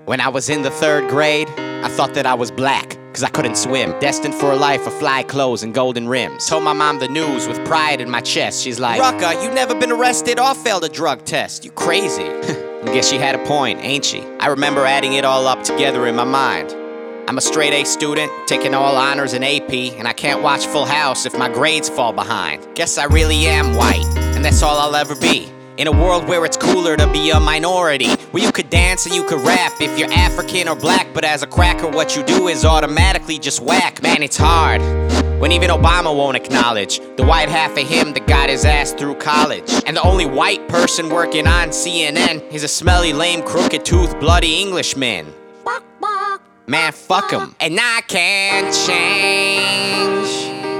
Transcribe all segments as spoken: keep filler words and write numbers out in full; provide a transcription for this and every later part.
When I was in the third grade, I thought that I was black, cause I couldn't swim. Destined for a life of fly clothes and golden rims. Told my mom the news with pride in my chest. She's like, Rucka, you never been arrested or failed a drug test. You crazy. Guess she had a point, ain't she? I remember adding it all up together in my mind. I'm a straight A student, taking all honors in A P, and I can't watch Full House if my grades fall behind. Guess I really am white, and that's all I'll ever be. In a world where it's cooler to be a minority, where you could dance and you could rap if you're African or black, but as a cracker what you do is automatically just whack. Man, it's hard when even Obama won't acknowledge the white half of him that got his ass through college. And the only white person working on C N N is a smelly, lame, crooked-toothed, bloody Englishman. Man, fuck him. And I can't change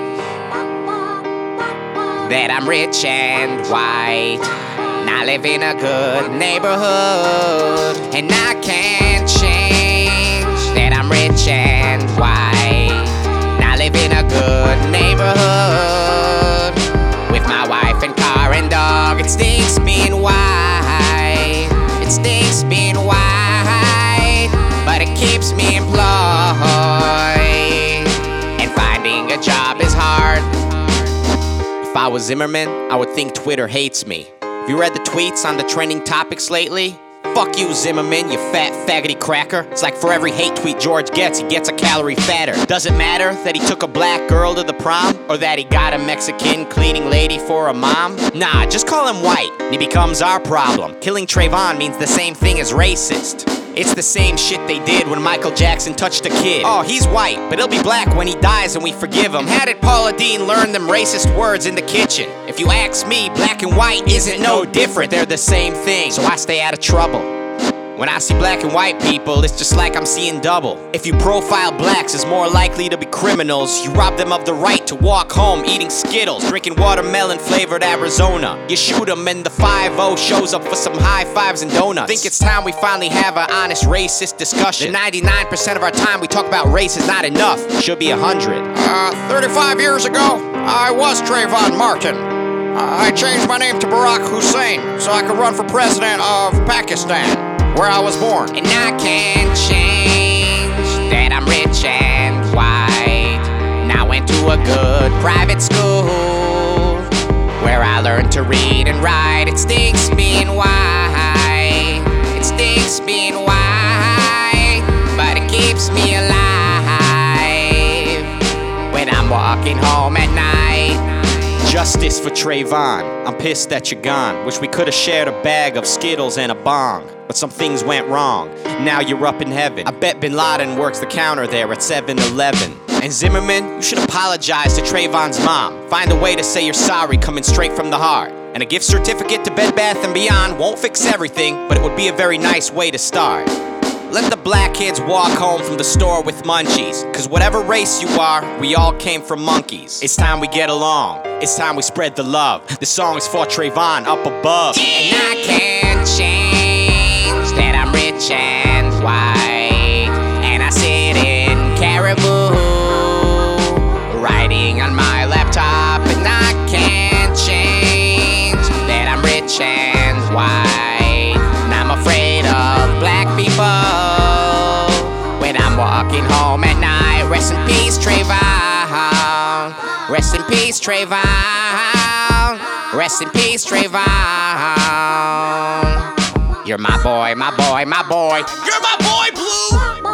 that I'm rich and white. I live in a good neighborhood. And I can't change that I'm rich and white. I live in a good neighborhood with my wife and car and dog. It stinks being white. It stinks being white, but it keeps me employed. And finding a job is hard. If I was Zimmerman, I would think Twitter hates me. Have you read the tweets on the trending topics lately? Fuck you, Zimmerman, you fat faggoty cracker. It's like for every hate tweet George gets, he gets a calorie fatter. Does it matter that he took a black girl to the prom? Or that he got a Mexican cleaning lady for a mom? Nah, just call him white, and he becomes our problem. Killing Trayvon means the same thing as racist. It's the same shit they did when Michael Jackson touched a kid. Oh, he's white, but he'll be black when he dies and we forgive him. How did Paula Deen learn them racist words in the kitchen? If you ask me, black and white isn't no different. They're the same thing, so I stay out of trouble. When I see black and white people, it's just like I'm seeing double. If you profile blacks as more likely to be criminals, you rob them of the right to walk home eating Skittles, drinking watermelon-flavored Arizona. You shoot them and the five oh shows up for some high fives and donuts. Think it's time we finally have an honest racist discussion. The ninety-nine percent of our time we talk about race is not enough. Should be a hundred. Uh, thirty-five years ago, I was Trayvon Martin. Uh, I changed my name to Barack Hussein so I could run for president of Pakistan, where I was born. And I can't change that I'm rich and white. And I went to a good private school where I learned to read and write. It stinks being white. It stinks being white, but it keeps me alive when I'm walking home at night. Justice for Trayvon, I'm pissed that you're gone. Wish we could've shared a bag of Skittles and a bong, but some things went wrong. Now you're up in heaven. I bet Bin Laden works the counter there at seven eleven. And Zimmerman, you should apologize to Trayvon's mom. Find a way to say you're sorry coming straight from the heart. And a gift certificate to Bed Bath and Beyond won't fix everything, but it would be a very nice way to start. Let the black kids walk home from the store with munchies, cause whatever race you are, we all came from monkeys. It's time we get along, it's time we spread the love. This song is for Trayvon up above. And I can't change that I'm rich and white, and I sit in Caribou, writing on my laptop. And I can't change that I'm rich and white, and I'm afraid of black people when I'm walking home at night. Rest in peace, Trayvon. Rest in peace, Trayvon. Rest in peace, Trayvon. You're my boy, my boy, my boy. You're my boy, Blue!